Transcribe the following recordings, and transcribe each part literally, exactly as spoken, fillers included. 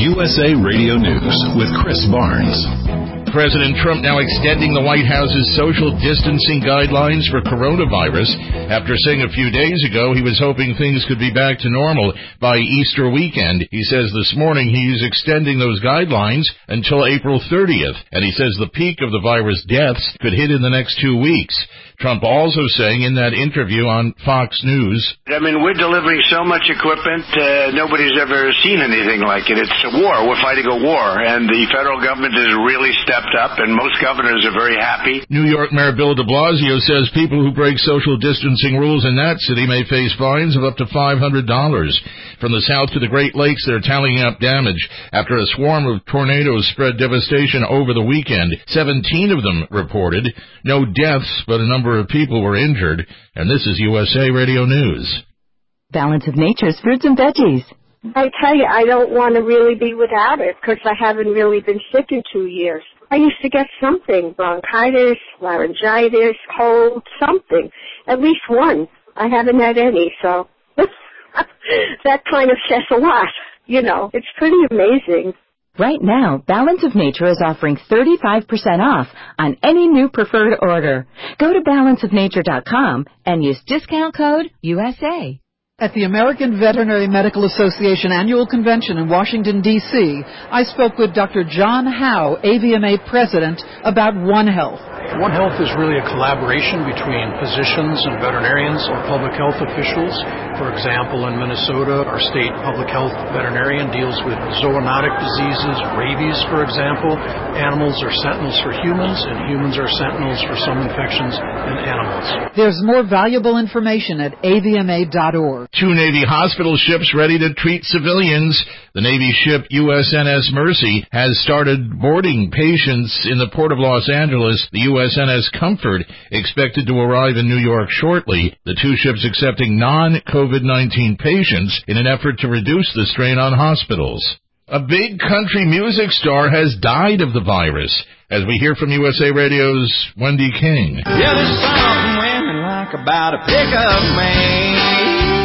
U S A Radio News with Chris Barnes. President Trump now extending the White House's social distancing guidelines for coronavirus after saying a few days ago he was hoping things could be back to normal by Easter weekend. He says this morning he's extending those guidelines until April thirtieth, and he says the peak of the virus deaths could hit in the next two weeks. Trump also saying in that interview on Fox News, I mean, we're delivering so much equipment, uh, nobody's ever seen anything like it. It's a war. We're fighting a war, and the federal government has really stepped up, and most governors are very happy. New York Mayor Bill de Blasio says people who break social distancing rules in that city may face fines of up to five hundred dollars. From the south to the Great Lakes, they're tallying up damage after a swarm of tornadoes spread devastation over the weekend. seventeen of them reported. No deaths, but a number of people were injured. And this is U S A Radio News. Balance of Nature's fruits and veggies. I tell you, I don't want to really be without it because I haven't really been sick in two years. I used to get something, bronchitis, laryngitis, cold, something, at least one. I haven't had any, so that kind of says a lot. You know, it's pretty amazing. Right now, Balance of Nature is offering thirty-five percent off on any new preferred order. Go to balance of nature dot com and use discount code U S A. At the American Veterinary Medical Association Annual Convention in Washington, D C, I spoke with Doctor John Howe, A V M A President, about One Health. One Health is really a collaboration between physicians and veterinarians or public health officials. For example, in Minnesota, our state public health veterinarian deals with zoonotic diseases, rabies, for example. Animals are sentinels for humans, and humans are sentinels for some infections in animals. There's more valuable information at A V M A dot org. Two Navy hospital ships ready to treat civilians. The Navy ship U S N S Mercy has started boarding patients in the port of Los Angeles. The U S N S Comfort expected to arrive in New York shortly. The two ships accepting non-COVID nineteen patients in an effort to reduce the strain on hospitals. A big country music star has died of the virus, as we hear from U S A Radio's Wendy King. Yeah, there's something women like about a pickup man.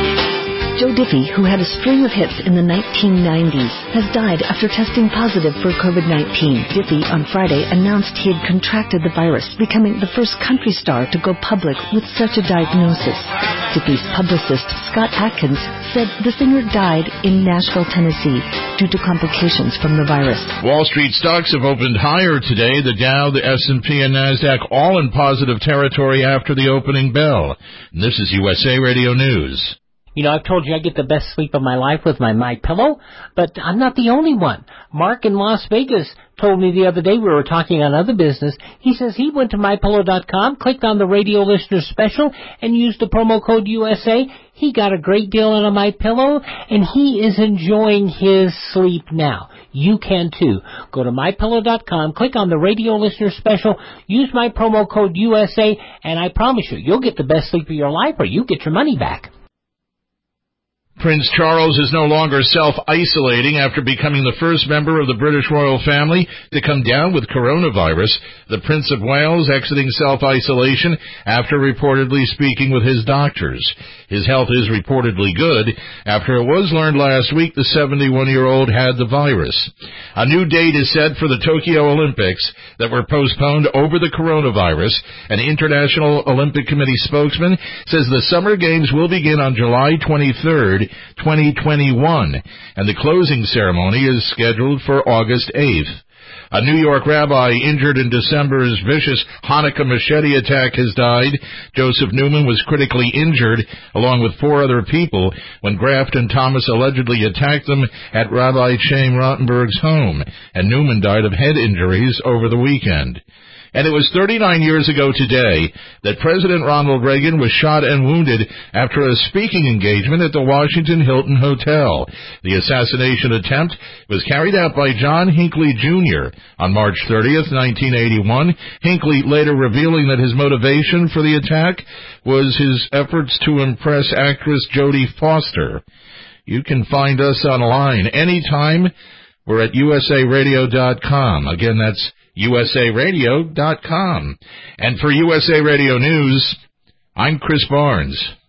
Joe Diffie, who had a string of hits in the nineteen nineties, has died after testing positive for COVID nineteen. Diffie, on Friday, announced he had contracted the virus, becoming the first country star to go public with such a diagnosis. Diffie's publicist, Scott Atkins, said the singer died in Nashville, Tennessee, due to complications from the virus. Wall Street stocks have opened higher today. The Dow, the S and P, and NASDAQ all in positive territory after the opening bell. And this is U S A Radio News. You know, I've told you I get the best sleep of my life with my MyPillow, but I'm not the only one. Mark in Las Vegas told me the other day, we were talking on other business, he says he went to my pillow dot com, clicked on the radio listener special, and used the promo code U S A. He got a great deal on a MyPillow, and he is enjoying his sleep now. You can too. Go to my pillow dot com, click on the radio listener special, use my promo code U S A, and I promise you, you'll get the best sleep of your life or you get your money back. Prince Charles is no longer self-isolating after becoming the first member of the British royal family to come down with coronavirus. The Prince of Wales exiting self-isolation after reportedly speaking with his doctors. His health is reportedly good after it was learned last week the seventy-one-year-old had the virus. A new date is set for the Tokyo Olympics that were postponed over the coronavirus. An International Olympic Committee spokesman says the Summer Games will begin on July twenty-third, twenty twenty-one, and the closing ceremony is scheduled for August eighth. A New York rabbi injured in December's vicious Hanukkah machete attack has died. Joseph Newman was critically injured, along with four other people, when Graft and Thomas allegedly attacked them at Rabbi Chaim Rottenberg's home, and Newman died of head injuries over the weekend. And it was thirty-nine years ago today that President Ronald Reagan was shot and wounded after a speaking engagement at the Washington Hilton Hotel. The assassination attempt was carried out by John Hinckley Junior on March thirtieth, nineteen eighty-one. Hinckley later revealing that his motivation for the attack was his efforts to impress actress Jodie Foster. You can find us online anytime. We're at U S A radio dot com. Again, that's U S A radio dot com. And for U S A Radio News, I'm Chris Barnes.